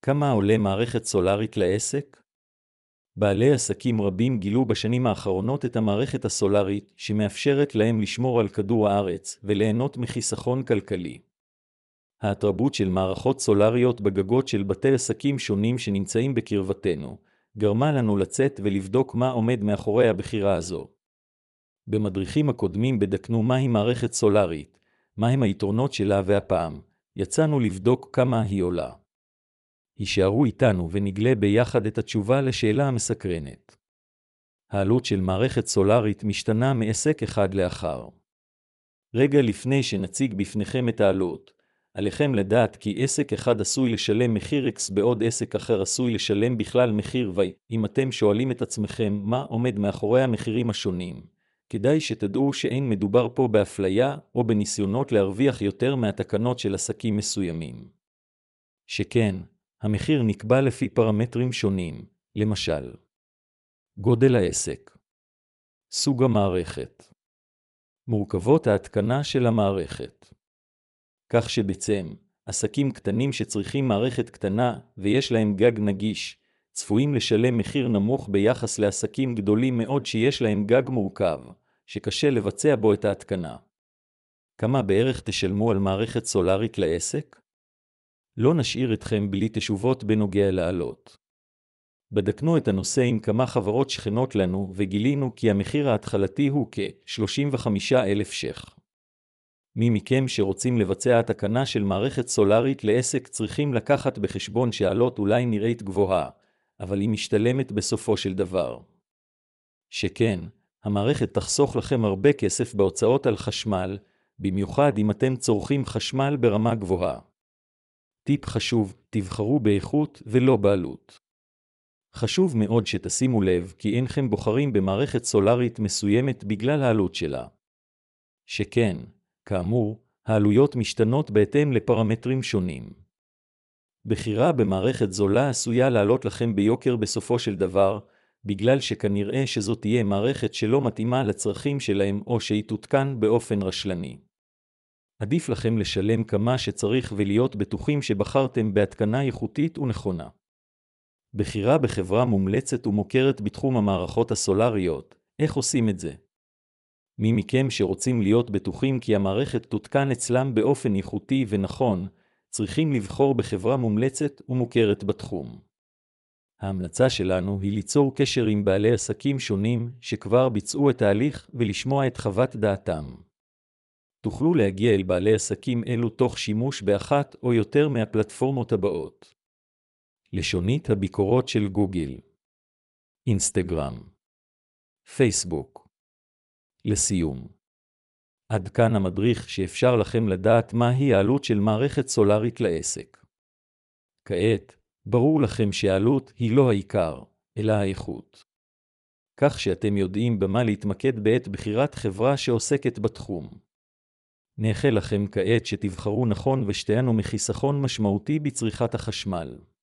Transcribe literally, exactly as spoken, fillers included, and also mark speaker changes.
Speaker 1: כמה עולה מערכת סולרית לעסק? בעלי עסקים רבים גילו בשנים האחרונות את המערכת הסולרית שמאפשרת להם לשמור על כדור הארץ וליהנות מחיסכון כלכלי. ההתרבות של מערכות סולריות בגגות של בתי עסקים שונים שנמצאים בקרבתנו גרמה לנו לצאת ולבדוק מה עומד מאחורי הבחירה הזו. במדריכים הקודמים בדקנו מהי מערכת סולרית, מהם היתרונות שלה, והפעם יצאנו לבדוק כמה היא עולה. הישארו איתנו ונגלה ביחד את התשובה לשאלה המסקרנת. העלות של מערכת סולרית משתנה מעסק אחד לאחר. רגע לפני שנציג בפניכם את העלות, עליכם לדעת כי עסק אחד עשוי לשלם מחיר X בעוד עסק אחר עשוי לשלם בכלל מחיר Y. אם אתם שואלים את עצמכם מה עומד מאחורי המחירים השונים, כדאי שתדעו שאין מדובר פה באפליה או בניסיונות להרוויח יותר מהתקנות של עסקים מסוימים. שכן, המחיר נקבע לפי פרמטרים שונים, למשל, גודל העסק, סוג המערכת, מורכבות ההתקנה של המערכת. כך שבעצם, עסקים קטנים שצריכים מערכת קטנה ויש להם גג נגיש, צפויים לשלם מחיר נמוך ביחס לעסקים גדולים מאוד שיש להם גג מורכב, שקשה לבצע בו את ההתקנה. כמה בערך תשלמו על מערכת סולרית לעסק? לא נשאיר אתכם בלי תשובות בנוגע לעלות. בדקנו את הנושא עם כמה חברות שכנות לנו וגילינו כי המחיר ההתחלתי הוא כ-שלושים וחמישה אלף ש"ח. מי מכם שרוצים לבצע התקנה של מערכת סולרית לעסק צריכים לקחת בחשבון שהעלות אולי נראית גבוהה, אבל היא משתלמת בסופו של דבר. שכן, המערכת תחסוך לכם הרבה כסף בהוצאות על חשמל, במיוחד אם אתם צורכים חשמל ברמה גבוהה. טיפ חשוב, תבחרו באיכות ולא בעלות. חשוב מאוד שתשימו לב כי אינכם בוחרים במערכת סולרית מסוימת בגלל העלות שלה. שכן, כאמור, העלויות משתנות בהתאם לפרמטרים שונים. בחירה במערכת זולה עשויה לעלות לכם ביוקר בסופו של דבר, בגלל שכנראה שזאת תהיה מערכת שלא מתאימה לצרכים שלהם או שהיא תותקן באופן רשלני. עדיף לכם לשלם כמה שצריך ולהיות בטוחים שבחרתם בהתקנה איכותית ונכונה. בחירה בחברה מומלצת ומוכרת בתחום המערכות הסולריות, איך עושים את זה? מי מכם שרוצים להיות בטוחים כי המערכת תותקן אצלם באופן איכותי ונכון, צריכים לבחור בחברה מומלצת ומוכרת בתחום. ההמלצה שלנו היא ליצור קשר עם בעלי עסקים שונים שכבר ביצעו את ההליך ולשמוע את חוות דעתם. תוכלו להגיע אל בעלי עסקים אלו תוך שימוש באחת או יותר מהפלטפורמות הבאות. לשונית הביקורות של גוגל, אינסטגרם, פייסבוק. לסיום, עד כאן המדריך שאפשר לכם לדעת מהי העלות של מערכת סולרית לעסק. כעת, ברור לכם שהעלות היא לא העיקר, אלא האיכות. כך שאתם יודעים במה להתמקד בעת בחירת חברה שעוסקת בתחום. נאחל לכם כעת שתבחרו נכון ושתהנו מחיסכון משמעותי בצריכת החשמל.